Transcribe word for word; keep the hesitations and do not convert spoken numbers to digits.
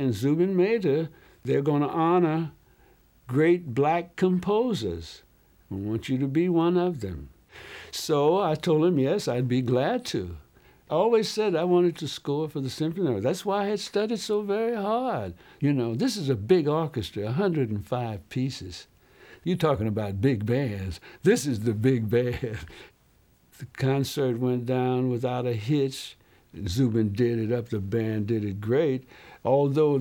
And Zubin Mehta, they're going to honor great black composers. I want you to be one of them. So I told him, yes, I'd be glad to. I always said I wanted to score for the symphony. That's why I had studied so very hard. You know, this is a big orchestra, one hundred five pieces. You're talking about big bands. This is the big band. The concert went down without a hitch. Zubin did it up. The band did it great. Although